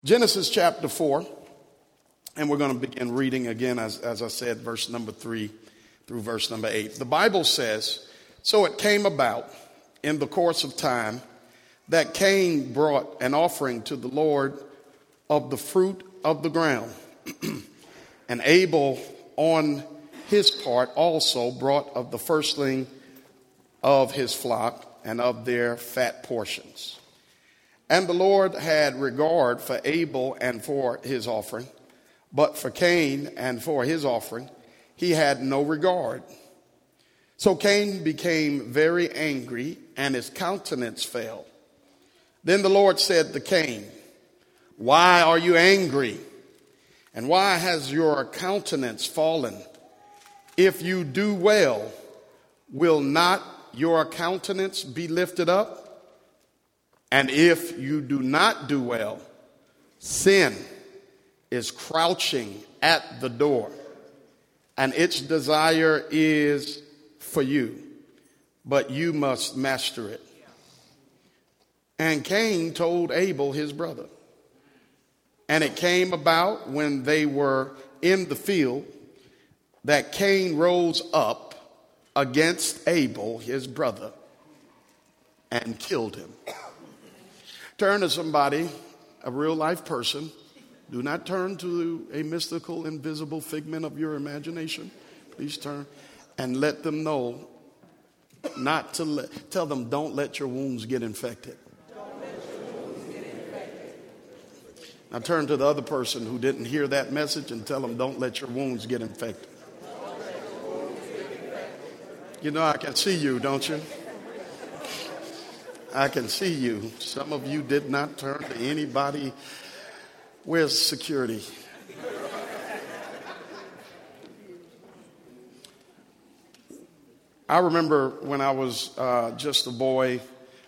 Genesis chapter 4, and we're going to begin reading again, as I said, verse number 3 through verse number 8. The Bible says, "So it came about in the course of time that Cain brought an offering to the Lord of the fruit of the ground. And Abel on his part also brought of the firstling of his flock and of their fat portions. And the Lord had regard for Abel and for his offering, but for Cain and for his offering he had no regard. So Cain became very angry, and his countenance fell. Then the Lord said to Cain, 'Why are you angry? And why has your countenance fallen? If you do well, will not your countenance be lifted up? And if you do not do well, sin is crouching at the door, and its desire is for you, but you must master it.' And Cain told Abel his brother. And it came about when they were in the field that Cain rose up against Abel his brother and killed him." Turn to somebody, a real life person. Do not turn to a mystical, invisible figment of your imagination. Please turn and let them know not to tell them, don't let your wounds get infected. Now turn to the other person who didn't hear that message and tell them, don't let your wounds get infected. You know, I can see you, don't you? I can see you. Some of you did not turn to anybody. Where's security? I remember when I was just a boy,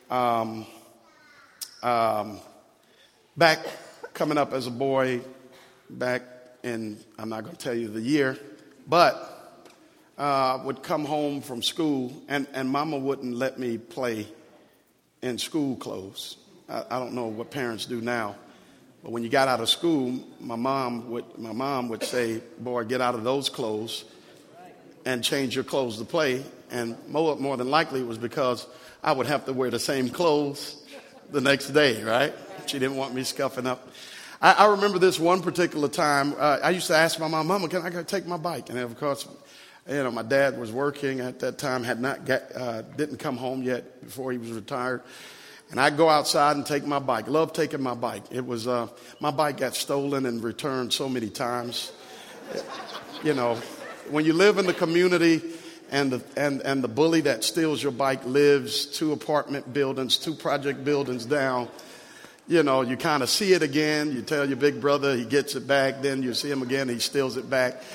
back coming up as a boy, back in, I'm not going to tell you the year, but would come home from school, and Mama wouldn't let me play in school clothes. I don't know what parents do now, but when you got out of school, my mom would say, "Boy, get out of those clothes and change your clothes to play." And more than likely it was because I would have to wear the same clothes the next day, right? She didn't want me scuffing up. I remember this one particular time. I used to ask my mom, "Mama, can I take my bike?" And of course, you know, my dad was working at that time, didn't come home yet before he was retired. And I'd go outside and take my bike. Loved taking my bike. It was, my bike got stolen and returned so many times. You know, when you live in the community and the bully that steals your bike lives 2 apartment buildings, 2 project buildings down, you know, you kind of see it again. You tell your big brother, he gets it back. Then you see him again, he steals it back.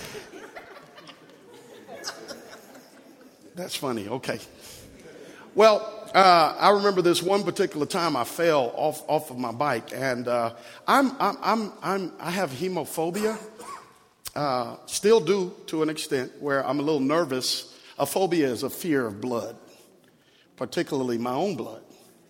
That's funny. Okay. Well, I remember this one particular time I fell off of my bike, and I have hemophobia. Still do to an extent where I'm a little nervous. A phobia is a fear of blood, particularly my own blood.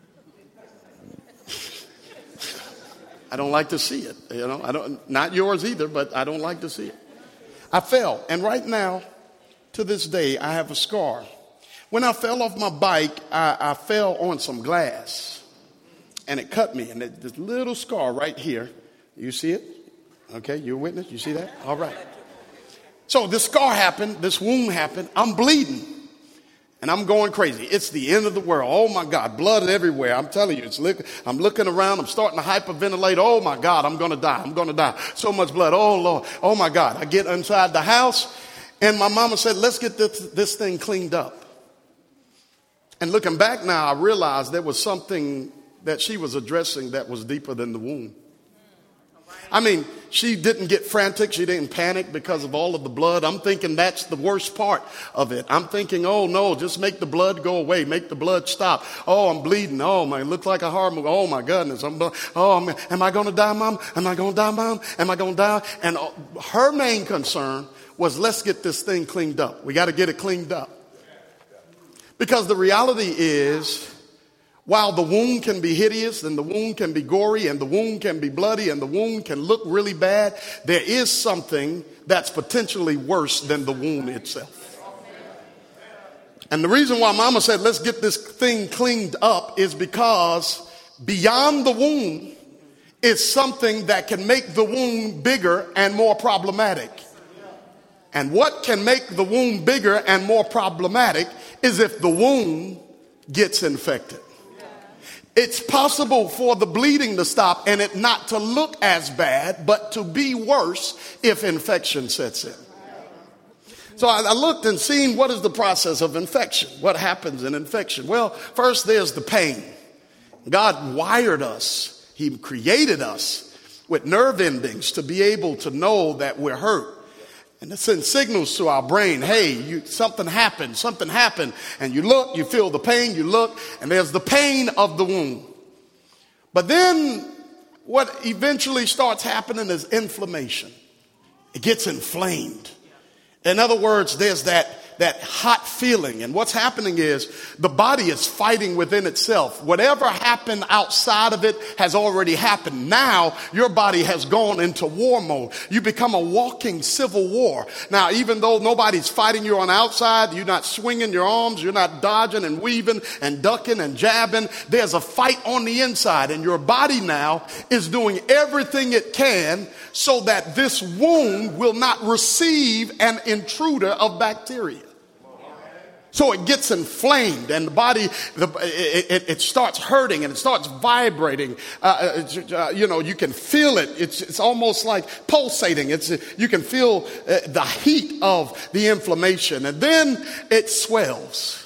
I don't like to see it. You know, not yours either, but I don't like to see it. I fell, and right now, to this day, I have a scar. When I fell off my bike, I fell on some glass, and it cut me. And this little scar right here, you see it? Okay, you're a witness? You see that? All right. So this scar happened, this wound happened. I'm bleeding, and I'm going crazy. It's the end of the world. Oh, my God, blood everywhere. I'm telling you, I'm looking around. I'm starting to hyperventilate. Oh, my God, I'm going to die. I'm going to die. So much blood. Oh, Lord. Oh, my God. I get inside the house. And my mama said, "Let's get this thing cleaned up." And looking back now, I realized there was something that she was addressing that was deeper than the wound. I mean, she didn't get frantic. She didn't panic because of all of the blood. I'm thinking that's the worst part of it. I'm thinking, oh, no, just make the blood go away. Make the blood stop. Oh, I'm bleeding. Oh, my, it looks like a horror movie. Oh, my goodness. Am I going to die, Mom? Am I going to die, Mom? Am I going to die? And her main concern was, let's get this thing cleaned up. We got to get it cleaned up. Because the reality is, While the wound can be hideous and the wound can be gory and the wound can be bloody and the wound can look really bad, there is something that's potentially worse than the wound itself. And the reason why Mama said, let's get this thing cleaned up is because beyond the wound is something that can make the wound bigger and more problematic. And what can make the wound bigger and more problematic is if the wound gets infected. It's possible for the bleeding to stop and it not to look as bad, but to be worse if infection sets in. So I looked and seen what is the process of infection. What happens in infection? Well, first there's the pain. God wired us. He created us with nerve endings to be able to know that we're hurt. And it sends signals to our brain, hey, something happened. And you look, you feel the pain, you look, and there's the pain of the wound. But then what eventually starts happening is inflammation. It gets inflamed. In other words, there's that hot feeling. And what's happening is the body is fighting within itself. Whatever happened outside of it has already happened. Now your body has gone into war mode. You become a walking civil war. Now, even though nobody's fighting you on the outside, you're not swinging your arms, you're not dodging and weaving and ducking and jabbing. There's a fight on the inside, and your body now is doing everything it can so that this wound will not receive an intruder of bacteria. So it gets inflamed and the body, it starts hurting and it starts vibrating. You can feel it. It's almost like pulsating. You can feel the heat of the inflammation, and then it swells.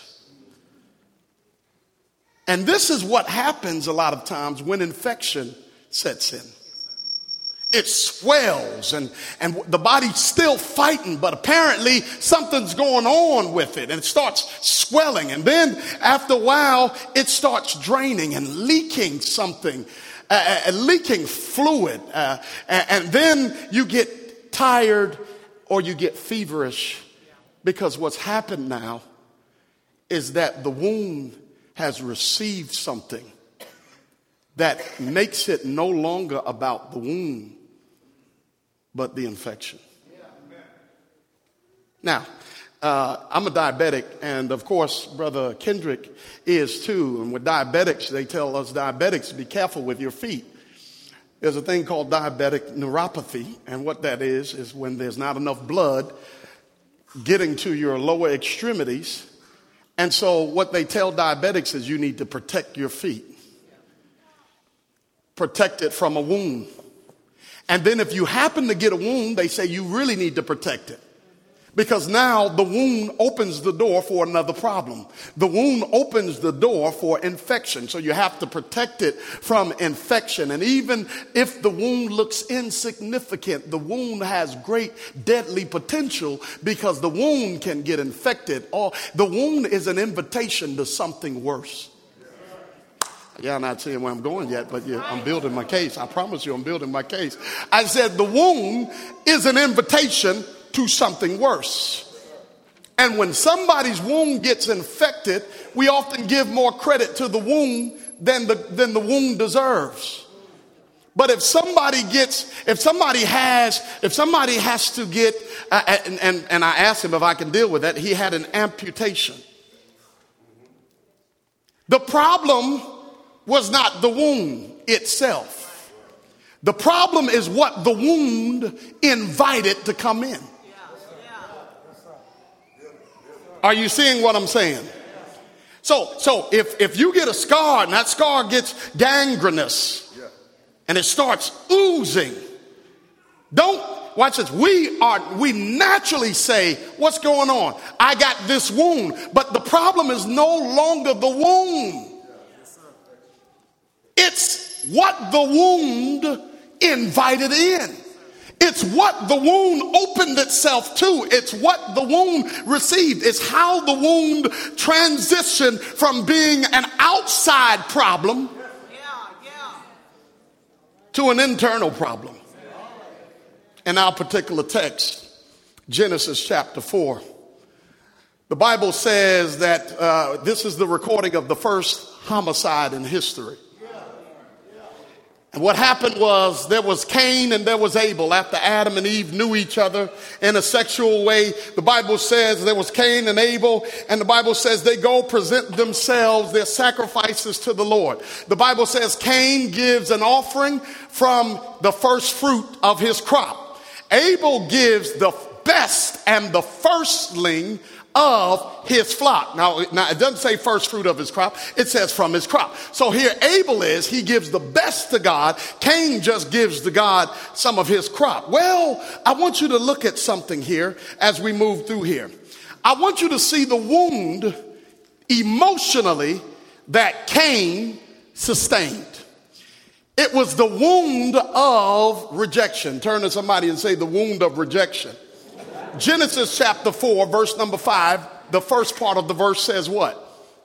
And this is what happens a lot of times when infection sets in. It swells and the body's still fighting, but apparently something's going on with it, and it starts swelling. And then after a while, it starts draining and leaking something, leaking fluid. And then you get tired or you get feverish, because what's happened now is that the wound has received something that makes it no longer about the wound, but the infection. Now, I'm a diabetic, and of course, Brother Kendrick is too. And with diabetics, they tell us diabetics to be careful with your feet. There's a thing called diabetic neuropathy, and what that is when there's not enough blood getting to your lower extremities. And so what they tell diabetics is you need to protect your feet. Protect it from a wound. And then if you happen to get a wound, they say you really need to protect it. Because now the wound opens the door for another problem. The wound opens the door for infection. So you have to protect it from infection. And even if the wound looks insignificant, the wound has great deadly potential, because the wound can get infected. Or the wound is an invitation to something worse. Yeah, I'm not seeing where I'm going yet, but yeah, I'm building my case. I promise you I'm building my case. I said the wound is an invitation to something worse. And when somebody's wound gets infected, we often give more credit to the wound than the wound deserves. But if somebody has to get, and I asked him if I can deal with that, he had an amputation. The problem was not the wound itself. The problem is what the wound invited to come in. Are you seeing what I'm saying? So if you get a scar and that scar gets gangrenous and it starts oozing, watch this. We naturally say, what's going on? I got this wound, but the problem is no longer the wound. It's what the wound invited in. It's what the wound opened itself to. It's what the wound received. It's how the wound transitioned from being an outside problem to an internal problem. In our particular text, Genesis chapter 4, The Bible says that this is the recording of the first homicide in history. And what happened was there was Cain and there was Abel. After Adam and Eve knew each other in a sexual way, the Bible says there was Cain and Abel, and the Bible says they go present themselves, their sacrifices to the Lord. The Bible says Cain gives an offering from the first fruit of his crop. Abel gives the best and the firstling of his flock. Now it doesn't say first fruit of his crop. It says from his crop. So here Abel he gives the best to God. Cain just gives to God some of his crop. Well, I want you to look at something here as we move through here. I want you to see the wound emotionally that Cain sustained. It was the wound of rejection. Turn to somebody and say the wound of rejection. Genesis chapter 4, verse number 5, the first part of the verse says what?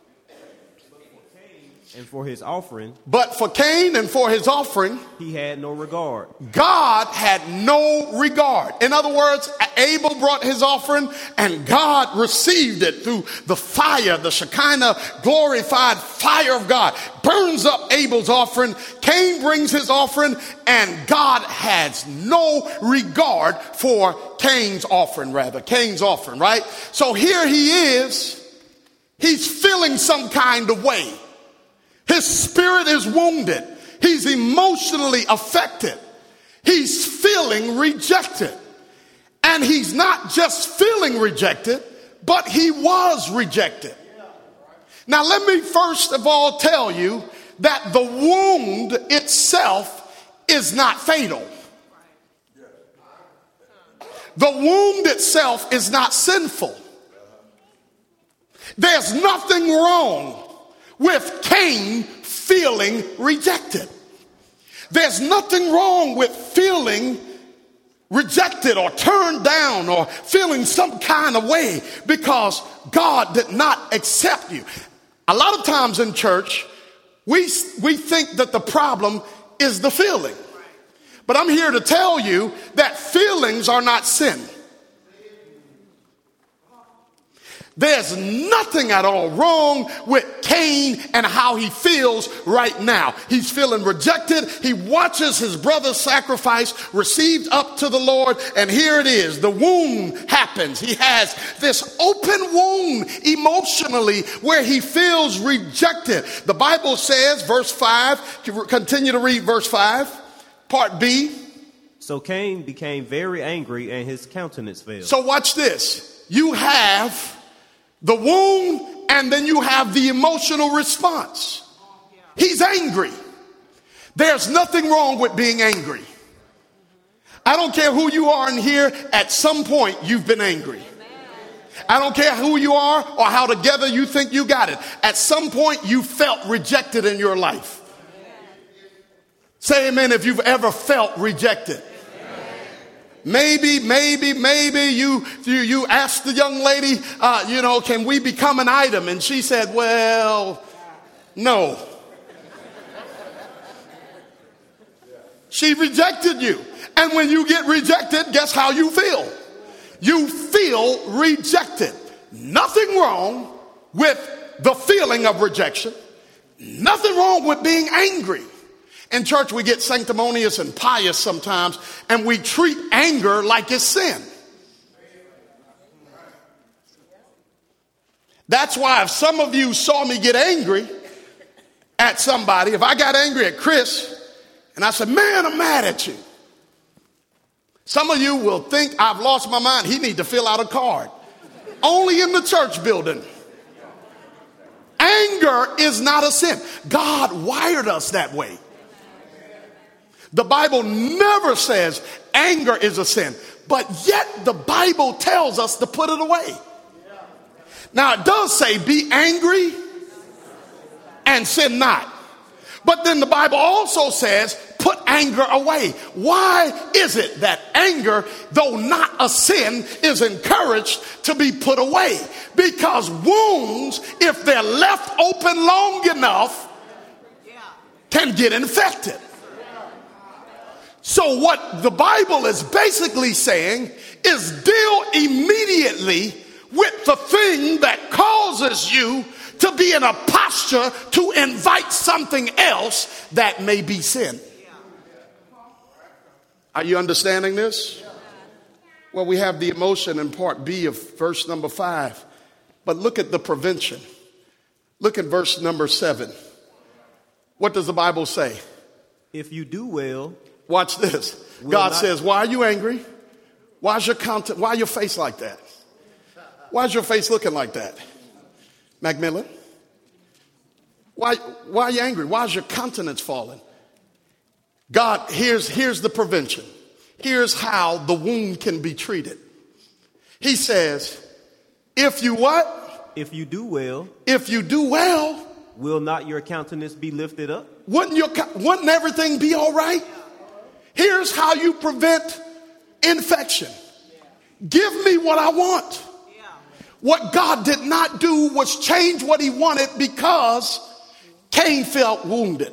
And for his offering. But for Cain and for his offering, he had no regard. God had no regard. In other words, Abel brought his offering and God received it through the fire, the Shekinah glorified fire of God. Burns up Abel's offering. Cain brings his offering and God has no regard for Cain's offering, right? So here he is. He's feeling some kind of way. His spirit is wounded. He's emotionally affected. He's feeling rejected. And he's not just feeling rejected, but he was rejected. Now, let me first of all tell you that the wound itself is not fatal. The wound itself is not sinful. There's nothing wrong with Cain feeling rejected. There's nothing wrong with feeling rejected or turned down or feeling some kind of way because God did not accept you. A lot of times in church, we think that the problem is the feeling. But I'm here to tell you that feelings are not sin. There's nothing at all wrong with Cain and how he feels right now. He's feeling rejected. He watches his brother's sacrifice received up to the Lord. And here it is. The wound happens. He has this open wound emotionally where he feels rejected. The Bible says, verse 5, continue to read verse 5, part B. So Cain became very angry and his countenance fell. So watch this. You have the wound, and then you have the emotional response. He's angry. There's nothing wrong with being angry. I don't care who you are in here, at some point you've been angry. I don't care who you are or how together you think you got it. At some point you felt rejected in your life. Say amen if you've ever felt rejected. Maybe you asked the young lady, can we become an item? And she said, well, no. She rejected you. And when you get rejected, guess how you feel? You feel rejected. Nothing wrong with the feeling of rejection. Nothing wrong with being angry. In church, we get sanctimonious and pious sometimes, and we treat anger like it's sin. That's why if some of you saw me get angry at somebody, if I got angry at Chris, and I said, man, I'm mad at you. Some of you will think I've lost my mind. He need to fill out a card. Only in the church building. Anger is not a sin. God wired us that way. The Bible never says anger is a sin, but yet the Bible tells us to put it away. Now it does say be angry and sin not. But then the Bible also says put anger away. Why is it that anger, though not a sin, is encouraged to be put away? Because wounds, if they're left open long enough, can get infected. So what the Bible is basically saying is deal immediately with the thing that causes you to be in a posture to invite something else that may be sin. Are you understanding this? Well, we have the emotion in part B of verse number 5. But look at the prevention. Look at verse number 7. What does the Bible say? If you do well. Watch this. God says, why are you angry? Why are your face like that? Why is your face looking like that? Macmillan? Why are you angry? Why is your countenance falling? God, here's the prevention. Here's how the wound can be treated. He says, if you what? If you do well. If you do well. Will not your countenance be lifted up? Wouldn't everything be all right? Here's how you prevent infection. Give me what I want. What God did not do was change what he wanted because Cain felt wounded.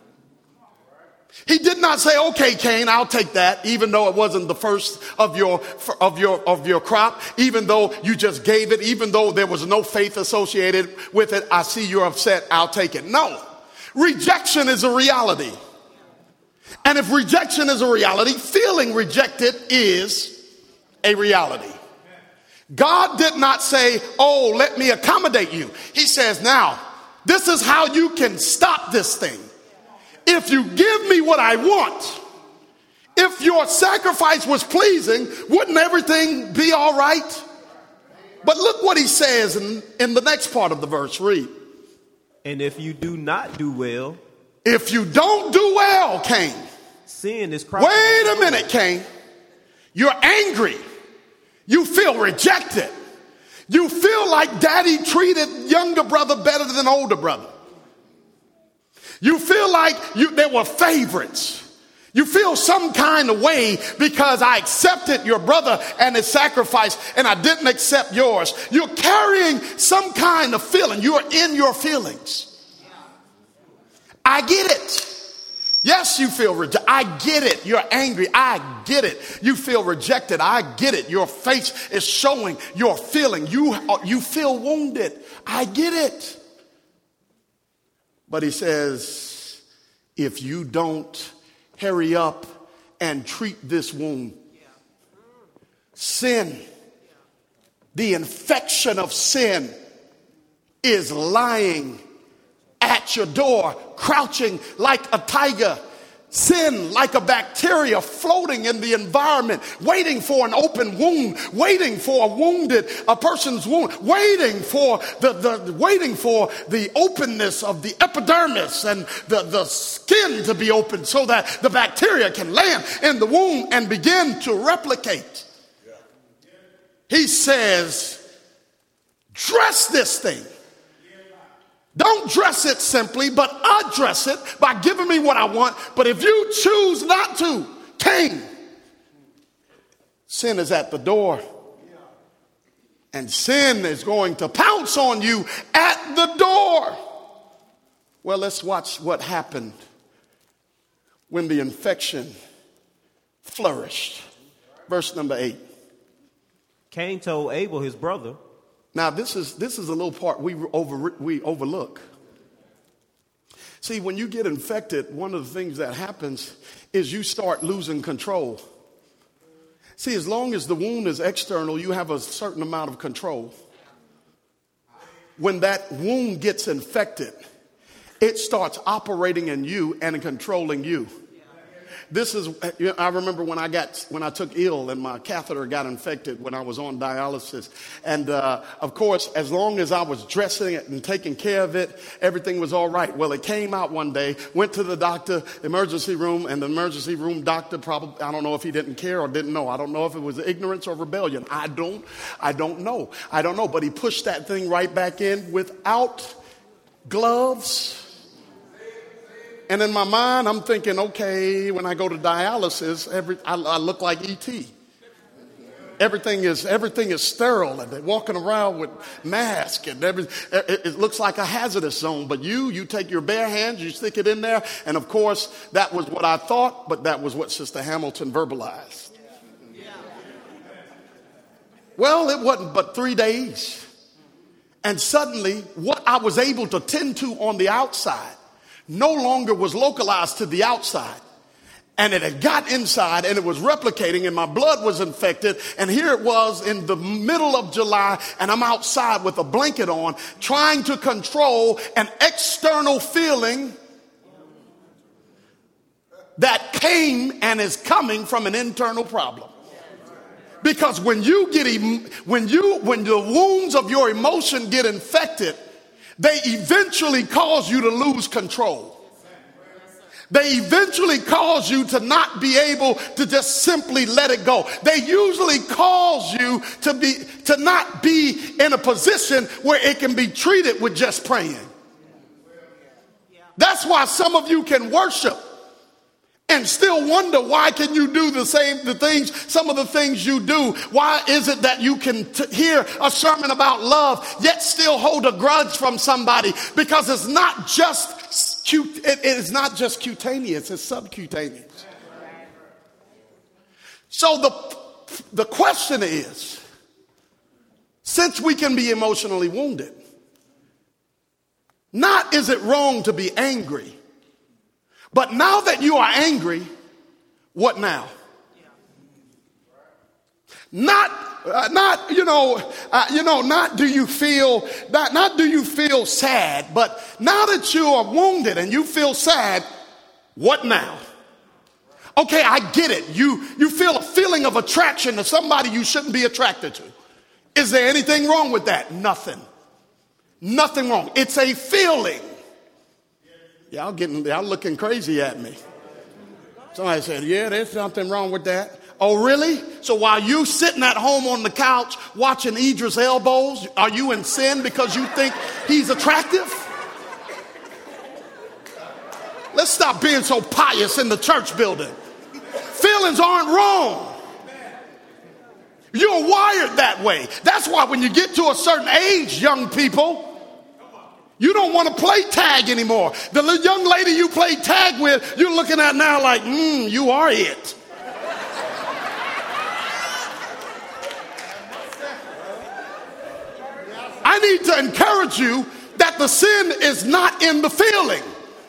He did not say, okay, Cain, I'll take that, even though it wasn't the first of your crop, even though you just gave it, even though there was no faith associated with it. I see you're upset. I'll take it. No, rejection is a reality. And if rejection is a reality, feeling rejected is a reality. God did not say, oh, let me accommodate you. He says, now, this is how you can stop this thing. If you give me what I want, if your sacrifice was pleasing, wouldn't everything be all right? But look what he says in the next part of the verse. Read. And if you do not do well. If you don't do well, Cain. Sin is crouching. Wait a minute, Cain. You're angry. You feel rejected. You feel like daddy treated younger brother better than older brother. You feel like there were favorites. You feel some kind of way because I accepted your brother and his sacrifice and I didn't accept yours. You're carrying some kind of feeling. You're in your feelings. I get it. Yes, you feel rejected. I get it. You're angry. I get it. You feel rejected. I get it. Your face is showing your feeling. You feel wounded. I get it. But he says, if you don't hurry up and treat this wound, sin, the infection of sin is lying at your door, crouching like a tiger. Sin, like a bacteria floating in the environment, waiting for an open wound, waiting for a person's wound, waiting for the openness of the epidermis and the skin to be open so that the bacteria can land in the wound and begin to replicate. He says, dress this thing. Don't dress it simply, but address it by giving me what I want. But if you choose not to, Cain, sin is at the door. And sin is going to pounce on you at the door. Well, let's watch what happened when the infection flourished. Verse number 8. Cain told Abel, his brother. Now, this is a little part we overlook. See, when you get infected, one of the things that happens is you start losing control. See, as long as the wound is external, you have a certain amount of control. When that wound gets infected, it starts operating in you and controlling you. I remember when I took ill and my catheter got infected when I was on dialysis. And of course, as long as I was dressing it and taking care of it, everything was all right. Well, it came out one day, went to the doctor, emergency room, and the emergency room doctor probably, I don't know if he didn't care or didn't know. I don't know if it was ignorance or rebellion. I don't know. But he pushed that thing right back in without gloves. And in my mind, I'm thinking, okay, when I go to dialysis, I look like E.T. Everything is sterile, and they're walking around with masks, and it looks like a hazardous zone. But you take your bare hands, you stick it in there, and of course, that was what I thought, but that was what Sister Hamilton verbalized. Well, it wasn't but 3 days. And suddenly, what I was able to tend to on the outside no longer was localized to the outside. And it had got inside and it was replicating and my blood was infected. And here it was in the middle of July and I'm outside with a blanket on trying to control an external feeling that came and is coming from an internal problem. Because when the wounds of your emotion get infected, they eventually cause you to lose control. They eventually cause you to not be able to just simply let it go. They usually cause you to not be in a position where it can be treated with just praying. That's why some of you can worship and still wonder why can you do some of the things you do. Why is it that you can hear a sermon about love yet still hold a grudge from somebody? Because it's not just cute. It is not just cutaneous, it's subcutaneous. So the question is, since we can be emotionally wounded, not is it wrong to be angry, but now that you are angry, what now? Not do you feel sad, but now that you are wounded and you feel sad, what now? Okay, I get it. You feel a feeling of attraction to somebody you shouldn't be attracted to. Is there anything wrong with that? Nothing. Nothing wrong. It's a feeling. Y'all looking crazy at me. Somebody said, yeah, there's something wrong with that. Oh, really? So while you sitting at home on the couch watching Idris Elbows, are you in sin because you think he's attractive? Let's stop being so pious in the church building. Feelings aren't wrong. You're wired that way. That's why when you get to a certain age, young people, you don't want to play tag anymore. The young lady you play tag with, you're looking at now like, you are it. I need to encourage you that the sin is not in the feeling.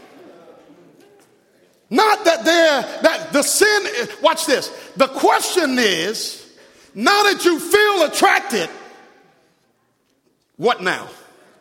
Not that the sin, watch this. The question is, now that you feel attracted, what now?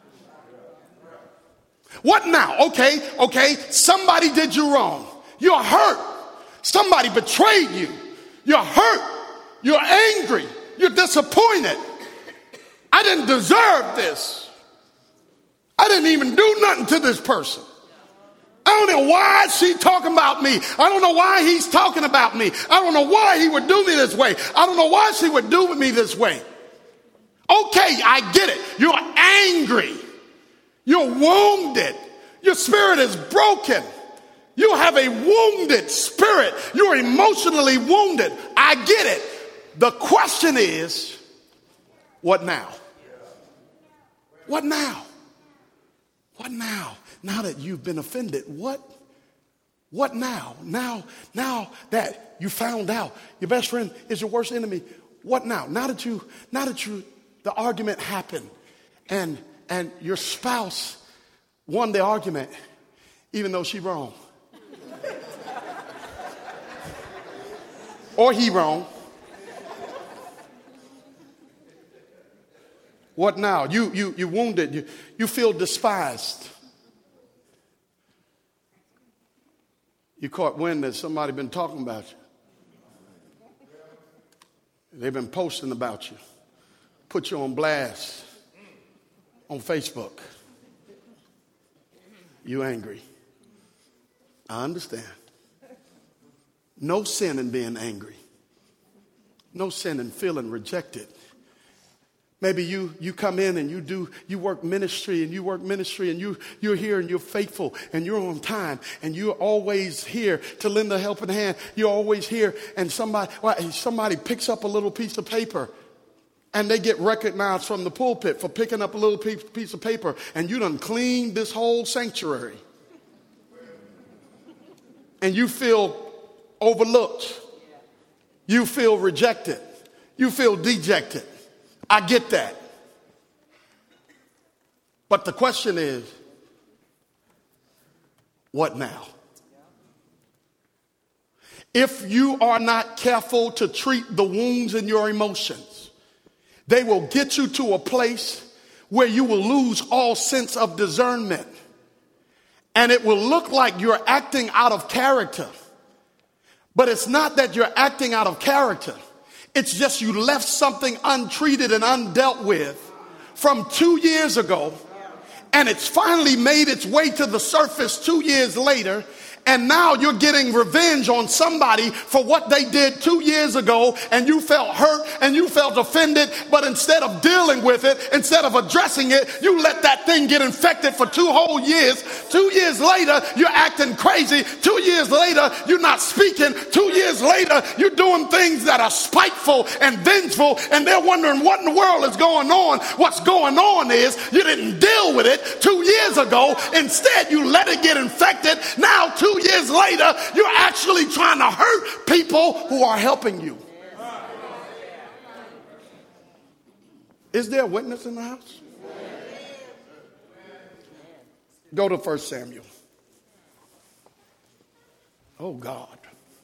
What now? Okay. Somebody did you wrong. You're hurt. Somebody betrayed you. You're hurt. You're angry. You're disappointed. I didn't deserve this. I didn't even do nothing to this person. I don't know why she's talking about me. I don't know why he's talking about me. I don't know why he would do me this way. I don't know why she would do with me this way. Okay, I get it. You're angry. You're wounded. Your spirit is broken. You have a wounded spirit. You're emotionally wounded. I get it. The question is, what now? What now? What now? Now that you've been offended, what now? Now that you found out your best friend is your worst enemy, what now? Now that the argument happened and your spouse won the argument, even though she wrong. Or he wrong. What now? You wounded. You feel despised. You caught wind that somebody been talking about you. They've been posting about you. Put you on blast on Facebook. You angry. I understand. No sin in being angry. No sin in feeling rejected. Maybe you come in and you work ministry and you're here and you're faithful and you're on time and you're always here to lend a helping hand. You're always here and somebody picks up a little piece of paper and they get recognized from the pulpit for picking up a little piece of paper and you done cleaned this whole sanctuary. And you feel overlooked. You feel rejected. You feel dejected. I get that. But the question is, what now? If you are not careful to treat the wounds in your emotions, they will get you to a place where you will lose all sense of discernment. And it will look like you're acting out of character. But it's not that you're acting out of character. It's just you left something untreated and undealt with from 2 years ago. And it's finally made its way to the surface 2 years later. And now you're getting revenge on somebody for what they did 2 years ago, and you felt hurt and you felt offended, but instead of dealing with it, instead of addressing it, you let that thing get infected for 2 whole years. 2 years later, you're acting crazy. 2 years later, you're not speaking. 2 years later, you're doing things that are spiteful and vengeful, and they're wondering what in the world is going on. What's going on is you didn't deal with it 2 years ago. Instead, you let it get infected. Now, 2 years later, you're actually trying to hurt people who are helping you. Is there a witness in the house? Go to 1 Samuel. Oh, God.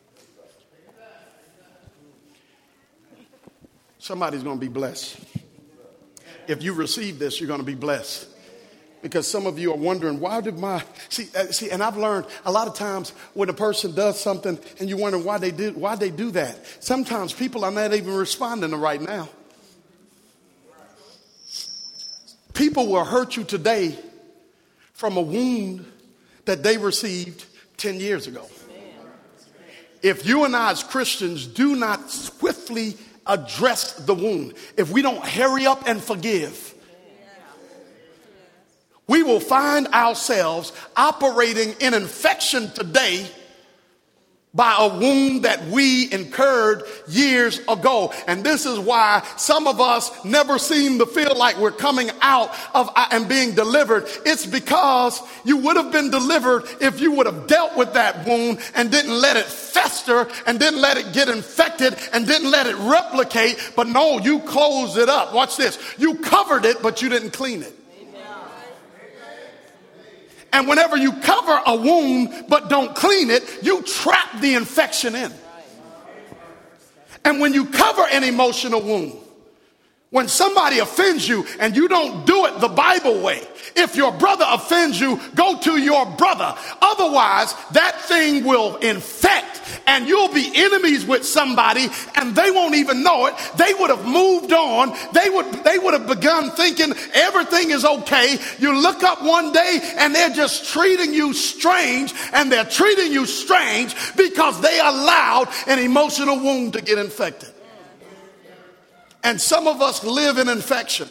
Somebody's going to be blessed. If you receive this, you're going to be blessed. Because some of you are wondering, why did see, and I've learned a lot of times when a person does something and you wonder why they do that. Sometimes people are not even responding right now. People will hurt you today from a wound that they received 10 years ago. If you and I as Christians do not swiftly address the wound, if we don't hurry up and forgive, we will find ourselves operating in infection today by a wound that we incurred years ago. And this is why some of us never seem to feel like we're coming out of and being delivered. It's because you would have been delivered if you would have dealt with that wound and didn't let it fester and didn't let it get infected and didn't let it replicate. But no, you closed it up. Watch this. You covered it, but you didn't clean it. And whenever you cover a wound but don't clean it, you trap the infection in. And when you cover an emotional wound, when somebody offends you and you don't do it the Bible way, if your brother offends you, go to your brother. Otherwise, that thing will infect and you'll be enemies with somebody and they won't even know it. They would have moved on. They would have begun thinking everything is okay. You look up one day and they're just treating you strange, and they're treating you strange because they allowed an emotional wound to get infected. And some of us live in infection.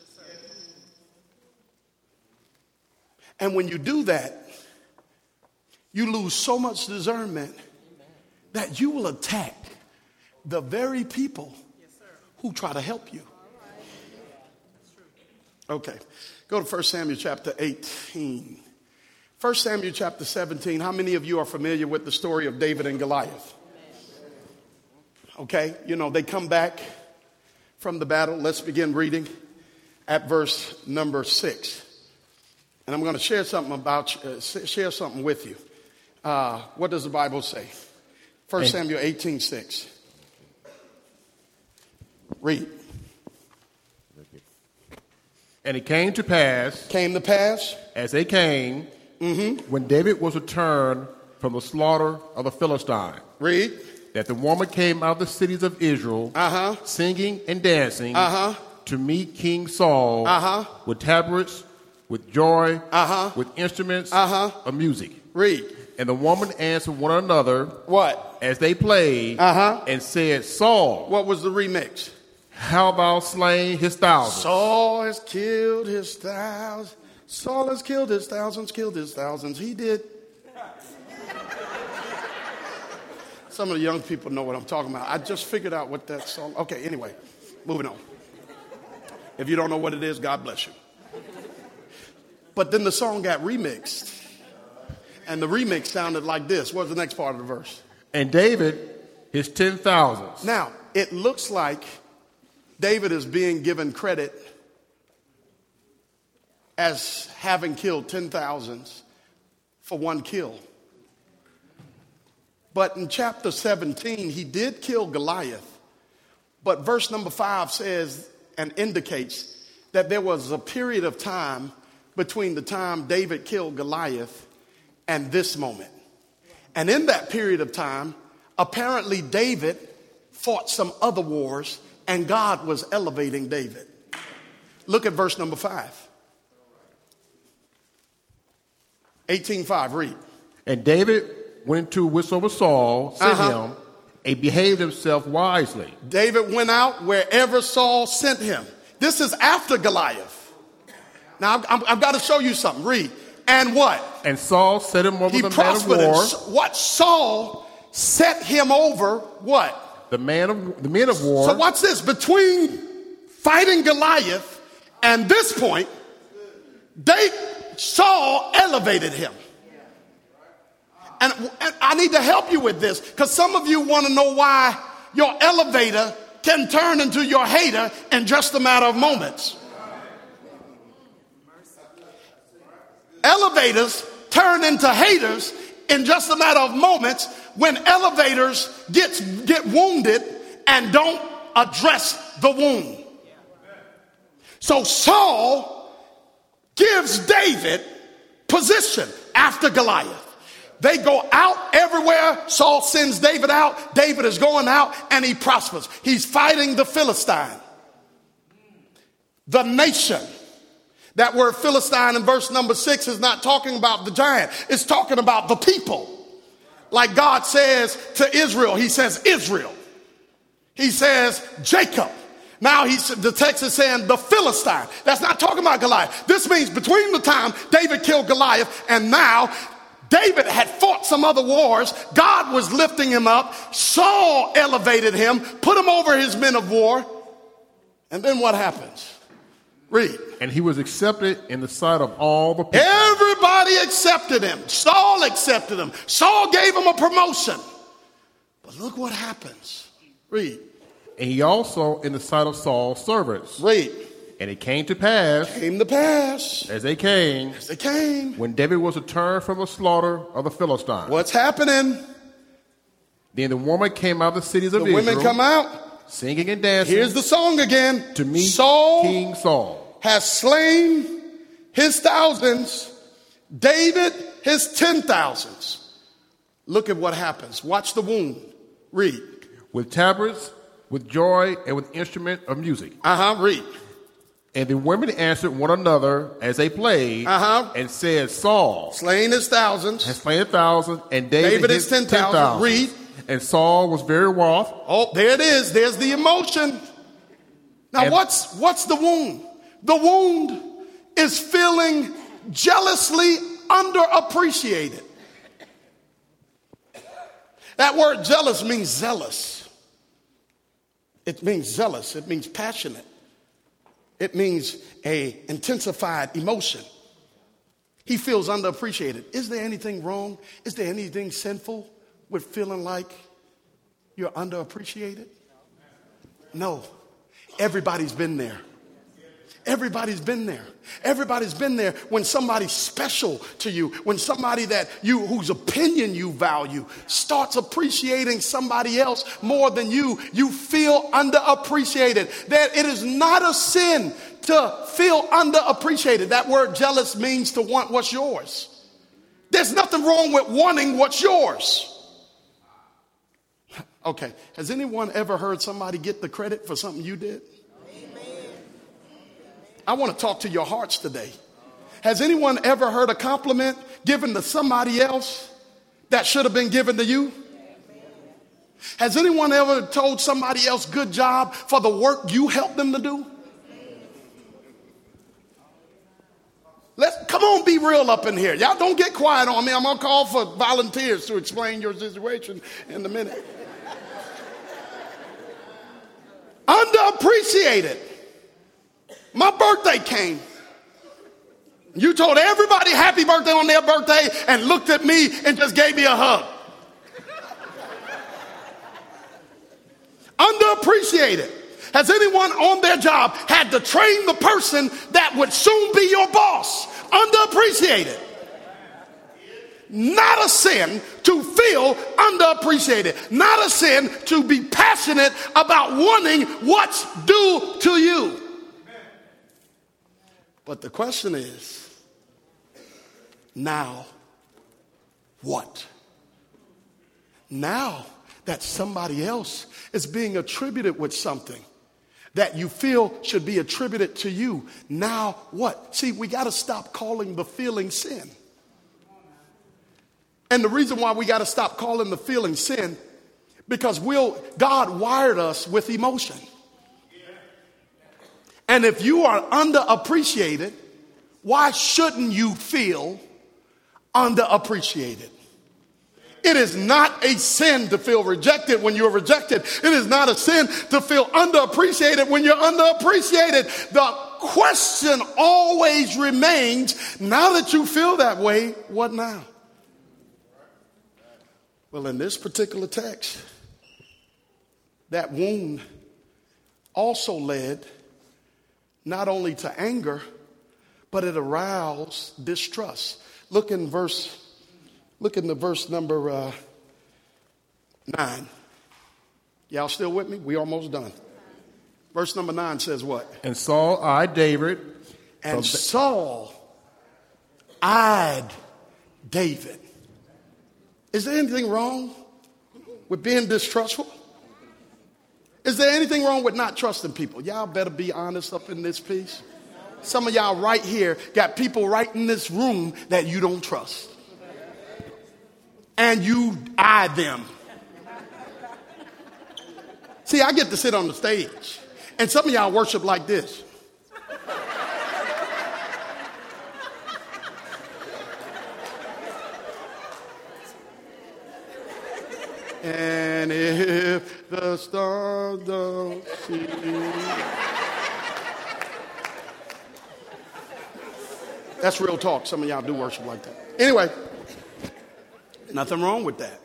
And when you do that, you lose so much discernment that you will attack the very people who try to help you. Okay, go to 1 Samuel chapter 18. 1 Samuel chapter 17, how many of you are familiar with the story of David and Goliath? Okay, you know, they come back from the battle. Let's begin reading at verse number 6. And I'm going to share something with you. What does the Bible say? 1 Samuel 18:6. Read. And it came to pass. As they came, when David was returned from the slaughter of the Philistine. Read. That the woman came out of the cities of Israel, singing and dancing to meet King Saul with tabrets, with joy, with instruments of music. Read. And the woman answered one another. What? As they played, and said, Saul. What was the remix? How thou slain his thousands. Saul has killed his thousands. Saul has killed his thousands. He did. Some of the young people know what I'm talking about. I just figured out what that song. Okay, anyway, moving on. If you don't know what it is, God bless you. But then the song got remixed. And the remix sounded like this. What's the next part of the verse? And David, his 10,000s. Now, it looks like David is being given credit as having killed 10,000 for one kill. But in chapter 17, he did kill Goliath. But verse number 5 says and indicates that there was a period of time between the time David killed Goliath and this moment. And in that period of time, apparently David fought some other wars and God was elevating David. Look at verse number 5. 18:5, read. And David went to whithersoever Saul sent him, and behaved himself wisely. David went out wherever Saul sent him. This is after Goliath. Now, I've got to show you something. Read. And what? And Saul set him over the man of war. What? Saul set him over what? The men of war. So watch this. Between fighting Goliath and this point, Saul elevated him. And I need to help you with this because some of you want to know why your elevator can turn into your hater in just a matter of moments. Elevators turn into haters in just a matter of moments when elevators get wounded and don't address the wound. So Saul gives David position after Goliath. They go out everywhere. Saul sends David out. David is going out and he prospers. He's fighting the Philistine. The nation. That word Philistine in verse number 6 is not talking about the giant. It's talking about the people. Like God says to Israel, he says Israel. He says Jacob. Now the text is saying the Philistine. That's not talking about Goliath. This means between the time David killed Goliath and now David had fought some other wars. God was lifting him up. Saul elevated him, put him over his men of war. And then what happens? Read. And he was accepted in the sight of all the people. Everybody accepted him. Saul accepted him. Saul gave him a promotion. But look what happens. Read. And he also in the sight of Saul's servants. Read. And it came to pass. As they came. When David was returned from the slaughter of the Philistines. What's happening? Then the woman came out of the cities of Israel. The women come out. Singing and dancing. Here's the song again. To meet King Saul. Has slain his thousands. David his 10,000s. Look at what happens. Watch the wound. Read. With tabrets, with joy, and with instrument of music. Read. And the women answered one another as they played, and said, Saul slain his thousands, has slain 1,000, and David his 10,000. Read. And Saul was very wroth. Oh, there it is. There's the emotion. Now, and what's the wound? The wound is feeling jealously underappreciated. That word jealous means zealous. It means zealous. It means passionate. It means a intensified emotion. He feels underappreciated. Is there anything wrong? Is there anything sinful with feeling like you're underappreciated? No. Everybody's been there. Everybody's been there. Everybody's been there when somebody's special to you, when somebody whose opinion you value starts appreciating somebody else more than you feel underappreciated. That it is not a sin to feel underappreciated. That word jealous means to want what's yours. There's nothing wrong with wanting what's yours. Okay, has anyone ever heard somebody get the credit for something you did? I want to talk to your hearts today. Has anyone ever heard a compliment given to somebody else that should have been given to you? Has anyone ever told somebody else good job for the work you helped them to do? Come on, be real up in here. Y'all don't get quiet on me. I'm going to call for volunteers to explain your situation in a minute. Underappreciated. My birthday came. You told everybody happy birthday on their birthday and looked at me and just gave me a hug. Underappreciated. Has anyone on their job had to train the person that would soon be your boss? Underappreciated. Not a sin to feel underappreciated. Not a sin to be passionate about wanting what's due to you. But the question is, now what? Now that somebody else is being attributed with something that you feel should be attributed to you, now what? See, we got to stop calling the feeling sin. And the reason why we got to stop calling the feeling sin, because God wired us with emotion. And if you are underappreciated, why shouldn't you feel underappreciated? It is not a sin to feel rejected when you're rejected. It is not a sin to feel underappreciated when you're underappreciated. The question always remains, now that you feel that way, what now? Well, in this particular text, that wound also led not only to anger, but it aroused distrust. Look in the verse number 9. Y'all still with me? We almost done. Verse number 9 says what? And Saul eyed David. And Saul eyed David. Is there anything wrong with being distrustful? Is there anything wrong with not trusting people? Y'all better be honest up in this piece. Some of y'all right here got people right in this room that you don't trust. And you eye them. See, I get to sit on the stage. And some of y'all worship like this. And if the stars don't see. That's real talk. Some of y'all do worship like that. Anyway, nothing wrong with that.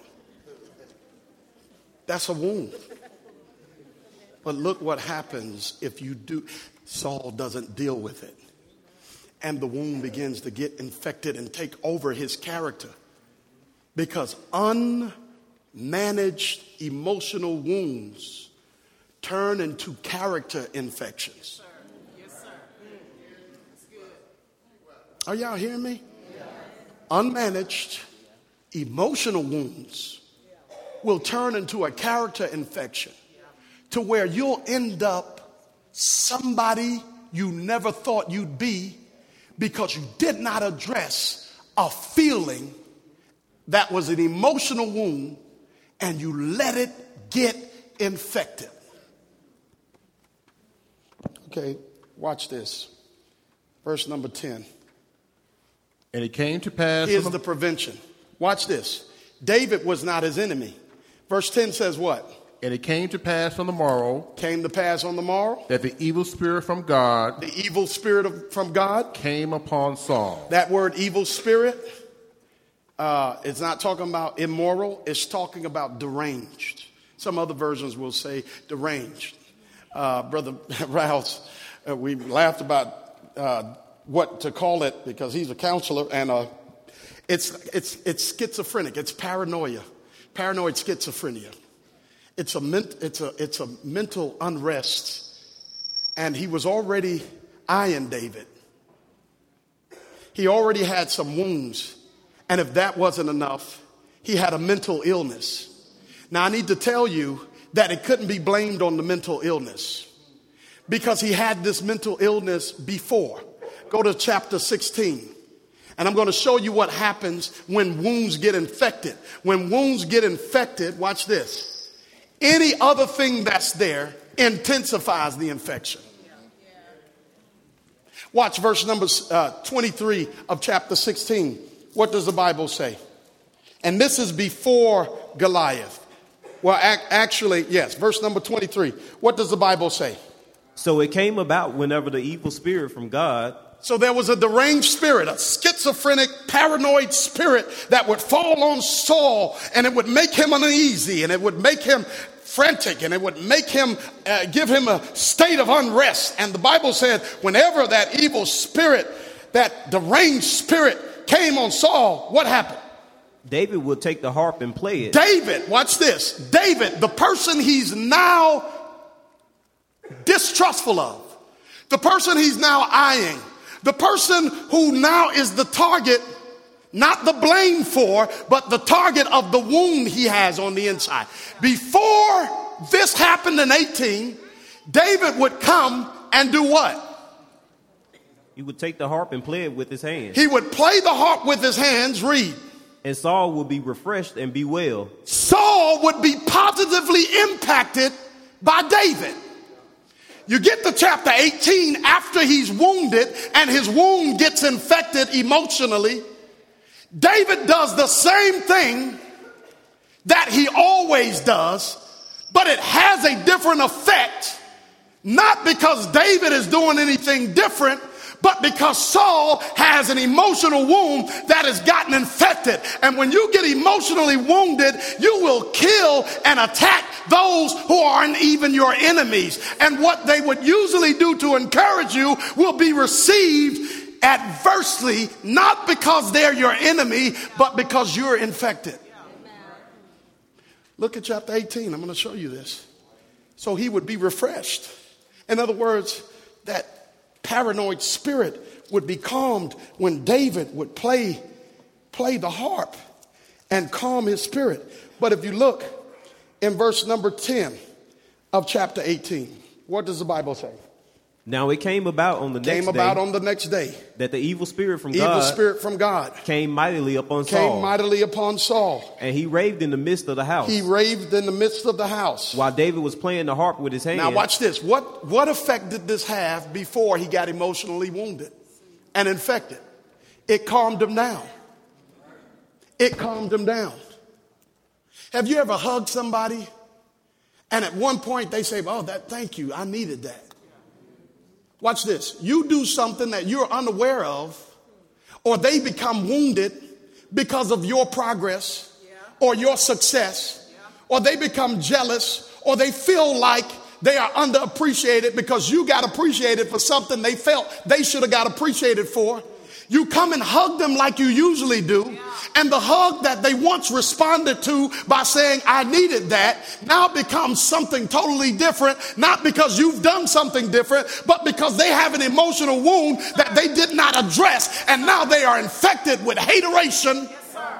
That's a wound. But look what happens if you do. Saul doesn't deal with it. And the wound begins to get infected and take over his character. Because unmanaged emotional wounds turn into character infections. Yes, sir. That's good. Are y'all hearing me? Yeah. Unmanaged emotional wounds will turn into a character infection to where you'll end up somebody you never thought you'd be because you did not address a feeling that was an emotional wound and you let it get infected. Okay, watch this. Verse number 10. And it came to pass. Here's the prevention. Watch this. David was not his enemy. Verse 10 says what? And it came to pass on the morrow. Came to pass on the morrow. That the evil spirit from God. The evil spirit from God. Came upon Saul. That word evil spirit, it's not talking about immoral. It's talking about deranged. Some other versions will say deranged. Brother Rouse, we laughed about what to call it because he's a counselor, and it's schizophrenic. It's paranoia, paranoid schizophrenia. It's a mental unrest, and he was already eyeing David. He already had some wounds, and if that wasn't enough, he had a mental illness. Now I need to tell you that it couldn't be blamed on the mental illness because he had this mental illness before. Go to chapter 16. And I'm going to show you what happens when wounds get infected. When wounds get infected, watch this. Any other thing that's there intensifies the infection. Watch verse number 23 of chapter 16. What does the Bible say? And this is before Goliath. Well, actually, yes, verse number 23. What does the Bible say? So it came about whenever the evil spirit from God So there was a deranged spirit, a schizophrenic, paranoid spirit that would fall on Saul, and it would make him uneasy, and it would make him frantic, and it would make him, give him a state of unrest. And the Bible said whenever that evil spirit, that deranged spirit came on Saul, what happened? David would take the harp and play it. David, watch this. David, the person he's now distrustful of, the person he's now eyeing, the person who now is the target, not the blame for, but the target of the wound he has on the inside. Before this happened in 18, David would come and do what? He would take the harp and play it with his hands. He would play the harp with his hands, read. And Saul would be refreshed and be well. Saul would be positively impacted by David. You get to chapter 18 after he's wounded and his wound gets infected emotionally. David does the same thing that he always does, but it has a different effect. Not because David is doing anything different, but because Saul has an emotional wound that has gotten infected. And when you get emotionally wounded, you will kill and attack those who aren't even your enemies. And what they would usually do to encourage you will be received adversely, not because they're your enemy, but because you're infected. Look at chapter 18. I'm going to show you this. So he would be refreshed. In other words, that paranoid spirit would be calmed when David would play the harp and calm his spirit. But if you look in verse number 10 of chapter 18, what does the Bible say? Now it came about on the next day that the evil spirit from God came mightily upon Saul. And he raved in the midst of the house. While David was playing the harp with his hand. Now watch this. What effect did this have before he got emotionally wounded and infected? It calmed him down. Have you ever hugged somebody and at one point they say, "Oh, thank you, I needed that." Watch this. You do something that you're unaware of, or they become wounded because of your progress or your success, or they become jealous, or they feel like they are underappreciated because you got appreciated for something they felt they should have got appreciated for. You come and hug them like you usually do. And the hug that they once responded to by saying, "I needed that," now becomes something totally different, not because you've done something different, but because they have an emotional wound that they did not address. And now they are infected with hateration. Yes, sir.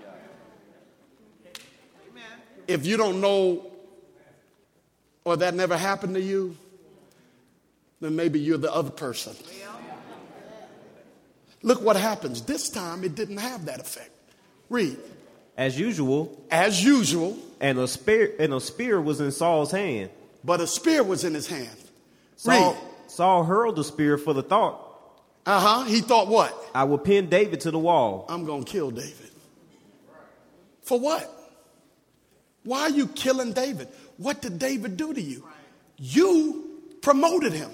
If you don't know, or that never happened to you, then maybe you're the other person. Look what happens. This time it didn't have that effect. Read. As usual. And a spear was in Saul's hand. But a spear was in his hand. Saul hurled the spear for the thought. He thought what? I will pin David to the wall. I'm going to kill David. For what? Why are you killing David? What did David do to you? You promoted him.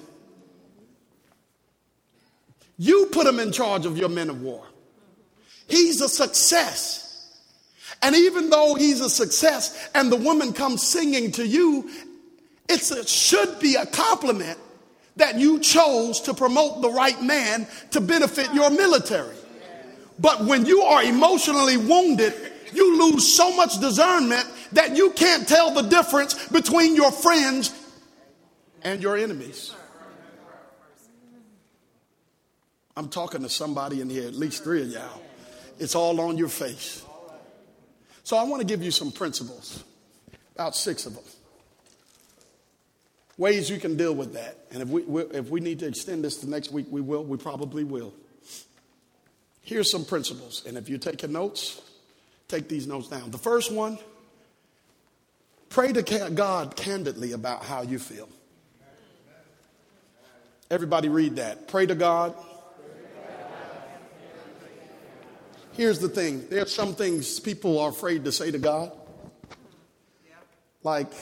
You put him in charge of your men of war. He's a success. And even though he's a success and the woman comes singing to you, it should be a compliment that you chose to promote the right man to benefit your military. But when you are emotionally wounded, you lose so much discernment that you can't tell the difference between your friends and your enemies. I'm talking to somebody in here, at least 3 of y'all. It's all on your face. So I want to give you some principles, about 6 of them. Ways you can deal with that. And if we need to extend this to next week, we will. We probably will. Here's some principles. And if you're taking notes, take these notes down. The first one, pray to God candidly about how you feel. Everybody read that. Pray to God. Here's the thing. There are some things people are afraid to say to God. Like,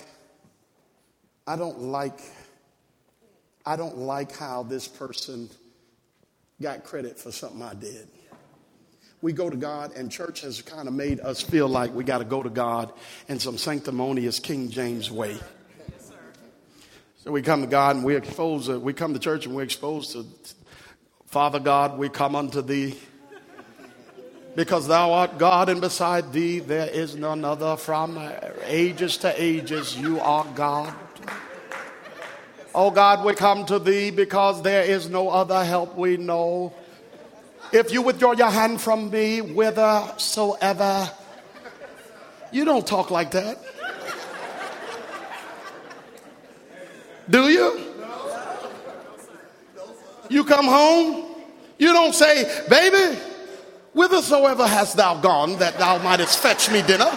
I don't like how this person got credit for something I did. We go to God, and church has kind of made us feel like we got to go to God in some sanctimonious King James way. So we come to God and we come to church and we're exposed to Father God, we come unto thee. Because thou art God, and beside thee there is none other. From ages to ages you are God. Oh God, we come to thee because there is no other help we know. If you withdraw your hand from me whithersoever. You don't talk like that. Do you? You come home, you don't say, baby, whithersoever hast thou gone that thou mightest fetch me dinner?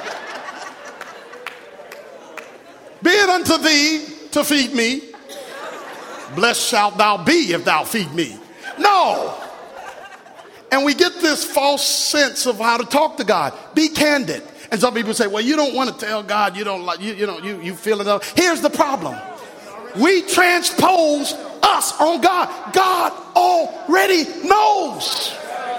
Be it unto thee to feed me. Blessed shalt thou be if thou feed me. No. And we get this false sense of how to talk to God. Be candid. And some people say, well, you don't want to tell God you don't like, you feel it up. Here's the problem. We transpose us on God. God already knows.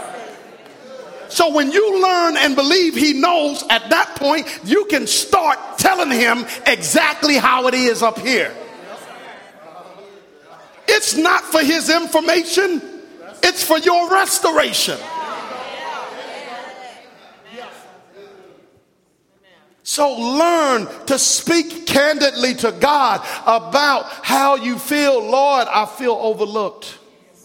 So when you learn and believe he knows, at that point, you can start telling him exactly how it is up here. It's not for his information. It's for your restoration. So learn to speak candidly to God about how you feel. Lord, I feel overlooked.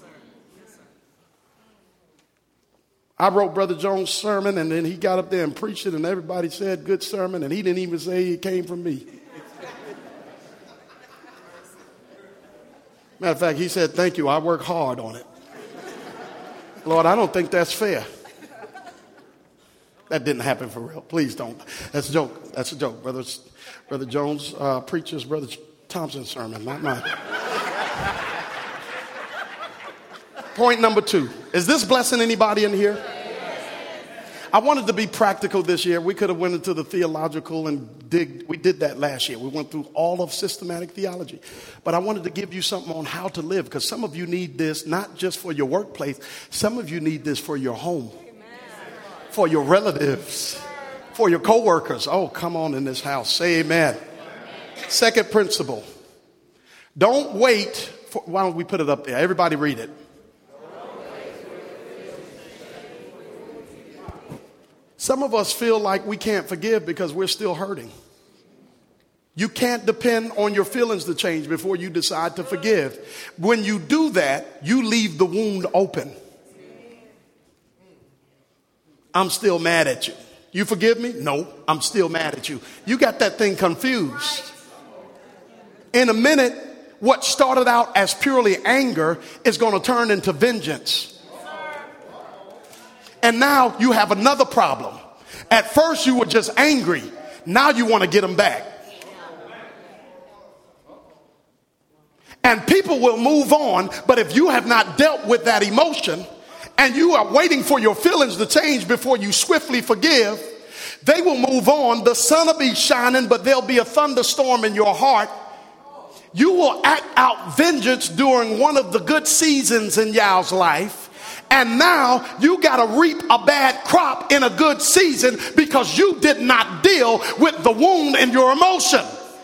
I wrote Brother Jones' sermon, and then he got up there and preached it, and everybody said, good sermon, and he didn't even say it came from me. Matter of fact, he said, thank you, I work hard on it. Lord, I don't think that's fair. That didn't happen for real. Please don't. That's a joke. That's a joke. Brother Jones preaches Brother Thompson's sermon, not mine. Point number 2. Is this blessing anybody in here? I wanted to be practical this year. We could have went into the theological and we did that last year. We went through all of systematic theology. But I wanted to give you something on how to live, because some of you need this not just for your workplace. Some of you need this for your home, for your relatives, for your coworkers. Oh, come on in this house. Say amen. Second principle. Don't wait for, why don't we put it up there? Everybody read it. Some of us feel like we can't forgive because we're still hurting. You can't depend on your feelings to change before you decide to forgive. When you do that, you leave the wound open. I'm still mad at you. You forgive me? No, I'm still mad at you. You got that thing confused. In a minute, what started out as purely anger is going to turn into vengeance. And now you have another problem. At first you were just angry. Now you want to get them back. And people will move on. But if you have not dealt with that emotion and you are waiting for your feelings to change before you swiftly forgive, they will move on. The sun will be shining, but there'll be a thunderstorm in your heart. You will act out vengeance during one of the good seasons in y'all's life. And now you got to reap a bad crop in a good season because you did not deal with the wound in your emotion.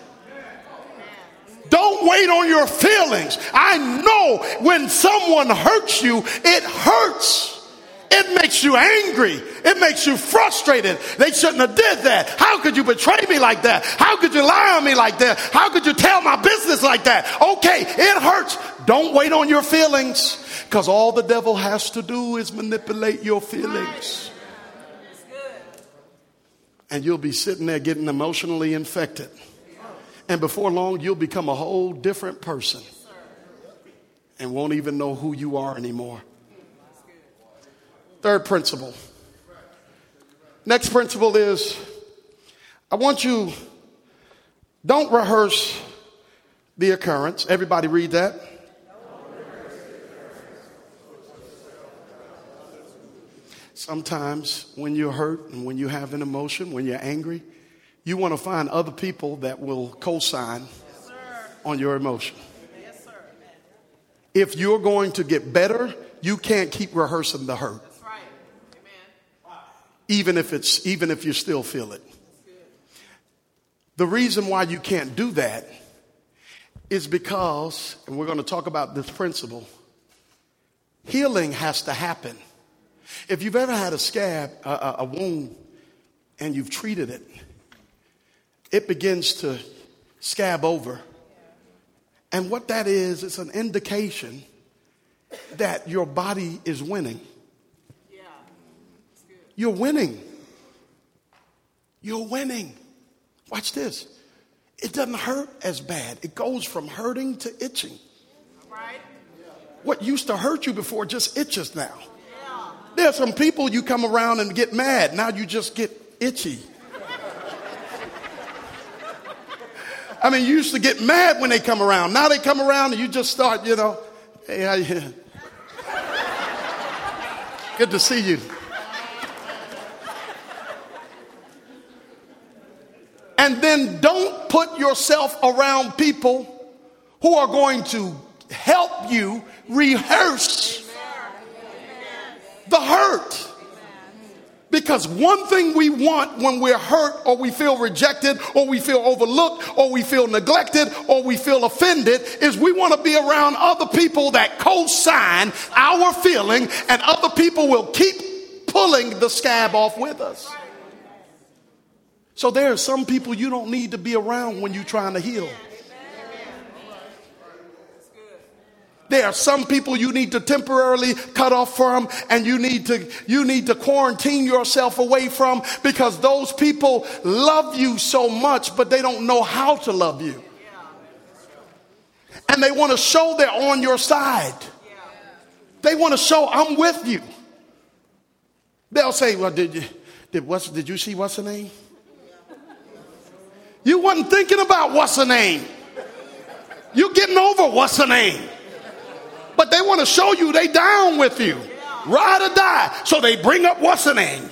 Don't wait on your feelings. I know when someone hurts you, it hurts. It makes you angry. It makes you frustrated. They shouldn't have did that. How could you betray me like that? How could you lie on me like that? How could you tell my business like that? Okay, it hurts. Don't wait on your feelings, because all the devil has to do is manipulate your feelings. And you'll be sitting there getting emotionally infected. And before long, you'll become a whole different person and won't even know who you are anymore. Third principle. Next principle is, I want you, don't rehearse the occurrence. Everybody read that. Sometimes when you're hurt and when you have an emotion, when you're angry, you want to find other people that will co-sign on your emotion. If you're going to get better, you can't keep rehearsing the hurt. That's right. Amen. Even if you still feel it. The reason why you can't do that is because, and we're going to talk about this principle, healing has to happen. If you've ever had a scab, a wound, and you've treated it, it begins to scab over. And what that is, it's an indication that your body is winning. Yeah. That's good. You're winning. You're winning. Watch this. It doesn't hurt as bad. It goes from hurting to itching. All right. What used to hurt you before just itches now. Yeah. There are some people you come around and get mad. Now you just get itchy. I mean, you used to get mad when they come around. Now they come around and you just start, hey, how you? Good to see you. And then don't put yourself around people who are going to help you rehearse the hurt. Because one thing we want when we're hurt or we feel rejected or we feel overlooked or we feel neglected or we feel offended is we want to be around other people that co-sign our feeling, and other people will keep pulling the scab off with us. So there are some people you don't need to be around when you're trying to heal. There are some people you need to temporarily cut off from, and you need to quarantine yourself away from, because those people love you so much, but they don't know how to love you. And they want to show they're on your side. They want to show I'm with you. They'll say, well, did you see what's her name? You wasn't thinking about what's her name. You're getting over what's her name. But they want to show you they down with you. Ride or die. So they bring up what's her name.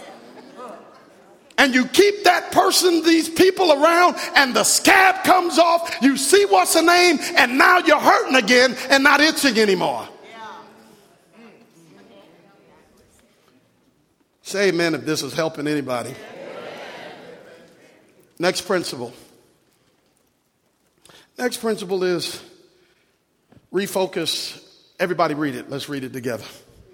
And you keep that person, these people around, and the scab comes off. You see what's her name, and now you're hurting again and not itching anymore. Say amen if this is helping anybody. Next principle. Next principle is refocus. Everybody read it. Let's read it together.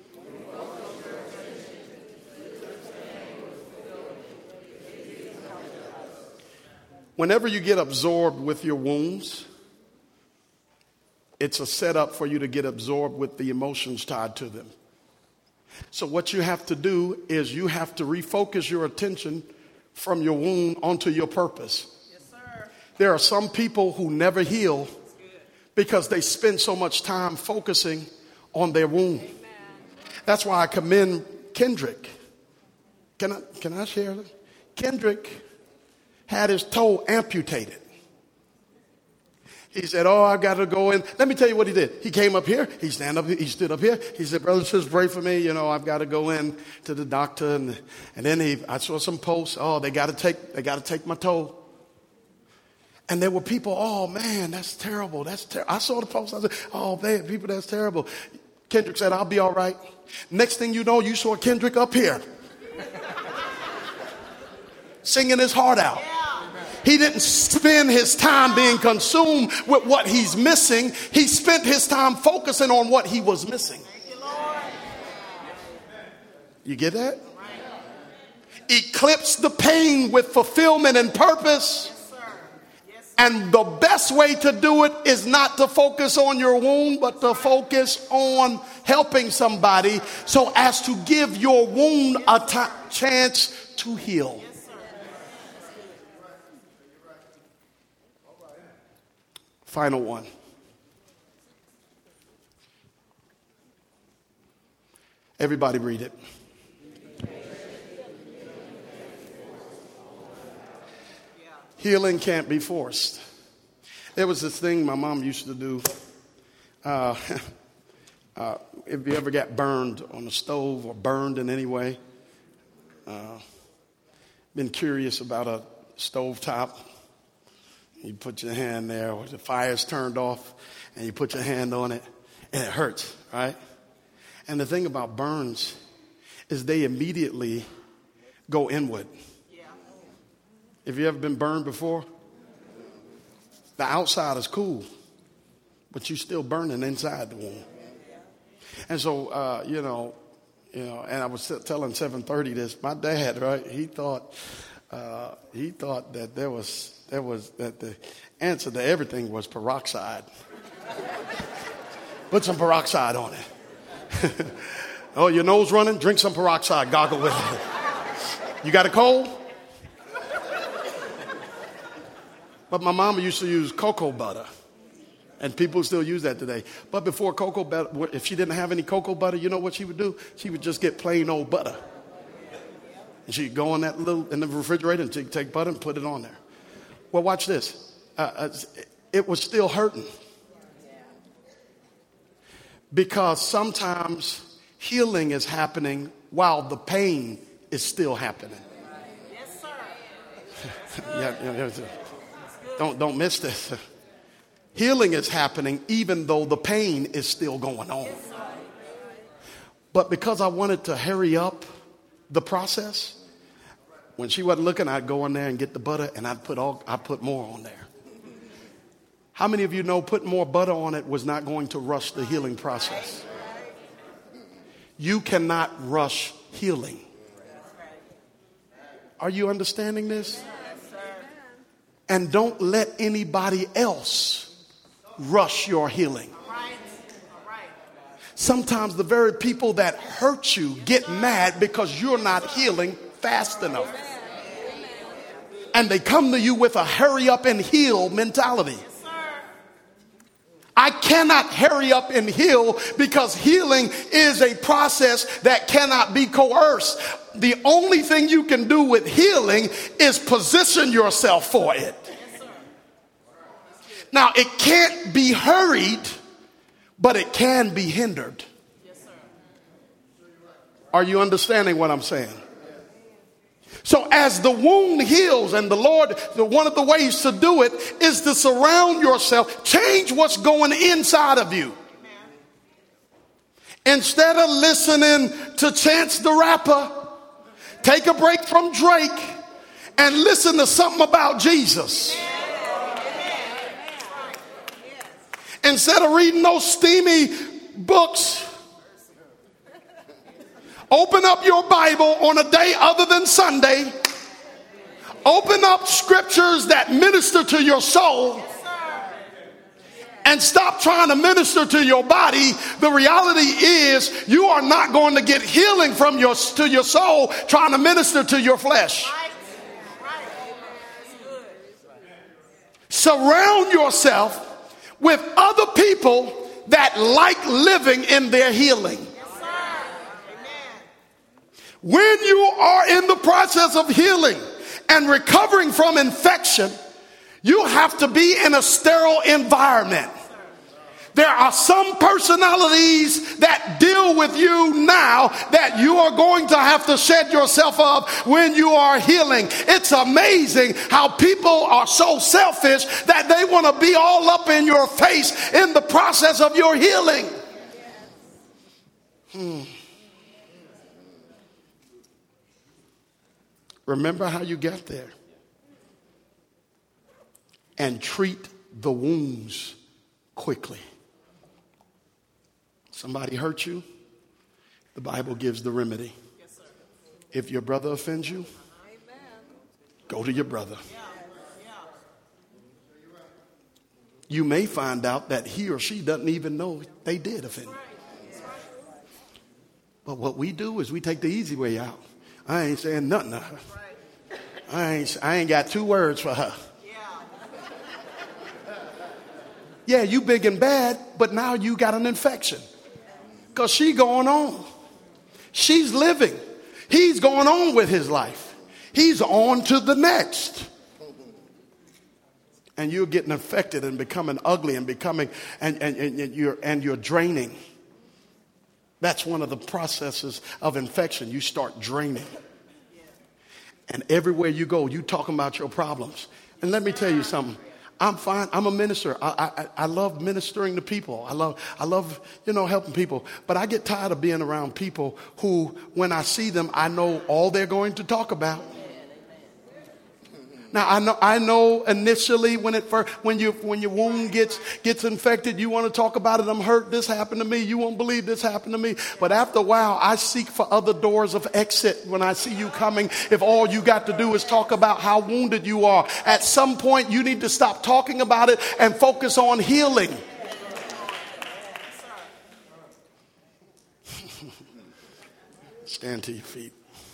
Whenever you get absorbed with your wounds, it's a setup for you to get absorbed with the emotions tied to them. So what you have to do is you have to refocus your attention from your wound onto your purpose. Yes, sir. There are some people who never heal because they spend so much time focusing on their wound. Amen. That's why I commend Kendrick. Can I share this? Kendrick had his toe amputated. He said, oh, I got to go in. Let me tell you what he did. He came up here. He stood up here. He said, brothers and sisters, pray for me. I've got to go in to the doctor. And then I saw some posts. Oh, they got to take my toe. And there were people, oh, man, that's terrible. That's terrible. I saw the post. I said, oh, man, people, that's terrible. Kendrick said, I'll be all right. Next thing you know, you saw Kendrick up here singing his heart out. He didn't spend his time being consumed with what he's missing. He spent his time focusing on what he was missing. You get that? Eclipse the pain with fulfillment and purpose. And the best way to do it is not to focus on your wound, but to focus on helping somebody so as to give your wound a chance to heal. Final one. Everybody read it. Healing can't be forced. There was this thing my mom used to do. If you ever got burned on the stove or burned in any way, been curious about a stove top. You put your hand there, or the fire's turned off, and you put your hand on it, And it hurts, right? And the thing about burns is they immediately go inward. Have you ever been burned before? The outside is cool, but you're still burning inside the wound. And so, and I was telling 730 this. My dad, right? He thought that that the answer to everything was peroxide. Put some peroxide on it. Oh, your nose running? Drink some peroxide. Gargle with it. You got a cold? But my mama used to use cocoa butter. And people still use that today. But before cocoa butter, if she didn't have any cocoa butter, you know what she would do? She would just get plain old butter. And she'd go in in the refrigerator and she'd take butter and put it on there. Well, watch this. It was still hurting. Because sometimes healing is happening while the pain is still happening. Yes, sir. Don't miss this. Healing is happening even though the pain is still going on. But because I wanted to hurry up the process, when she wasn't looking, I'd go in there and get the butter and I'd put more on there. How many of you know putting more butter on it was not going to rush the healing process? You cannot rush healing. Are you understanding this? And don't let anybody else rush your healing. Sometimes the very people that hurt you get mad because you're not healing fast enough. And they come to you with a hurry up and heal mentality. I cannot hurry up and heal because healing is a process that cannot be coerced. The only thing you can do with healing is position yourself for it. Now, it can't be hurried, but it can be hindered. Are you understanding what I'm saying? So as the wound heals, and the Lord, one of the ways to do it is to surround yourself, change what's going inside of you. Instead of listening to Chance the Rapper, take a break from Drake and listen to something about Jesus. Instead of reading those steamy books, open up your Bible on a day other than Sunday. Open up scriptures that minister to your soul. And stop trying to minister to your body. The reality is you are not going to get healing from your soul trying to minister to your flesh. Surround yourself with other people that like living in their healing. When you are in the process of healing and recovering from infection, you have to be in a sterile environment. There are some personalities that deal with you now that you are going to have to shed yourself of when you are healing. It's amazing how people are so selfish that they want to be all up in your face in the process of your healing. Remember how you got there. And treat the wounds quickly. Somebody hurt you, the Bible gives the remedy. If your brother offends you, go to your brother. You may find out that he or she doesn't even know they did offend you. But what we do is we take the easy way out. I ain't saying nothing to her. I ain't got 2 words for her. Yeah, you big and bad, but now you got an infection. Because she going on. She's living. He's going on with his life. He's on to the next. And you're getting infected and becoming ugly and becoming, and you're draining. That's one of the processes of infection. You start draining. And everywhere you go, you talking about your problems. And let me tell you something. I'm fine. I'm a minister. I love ministering to people. I love, helping people. But I get tired of being around people who, when I see them, I know all they're going to talk about. Now, I know initially when your wound gets infected, you want to talk about it. I'm hurt. This happened to me. You won't believe this happened to me. But after a while, I seek for other doors of exit when I see you coming. If all you got to do is talk about how wounded you are, at some point you need to stop talking about it and focus on healing. Stand to your feet.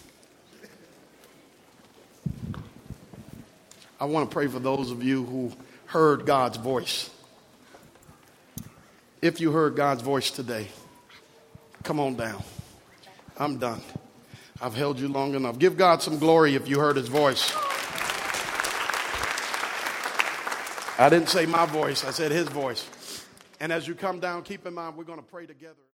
I want to pray for those of you who heard God's voice. If you heard God's voice today, come on down. I'm done. I've held you long enough. Give God some glory if you heard his voice. I didn't say my voice. I said his voice. And as you come down, keep in mind, we're going to pray together.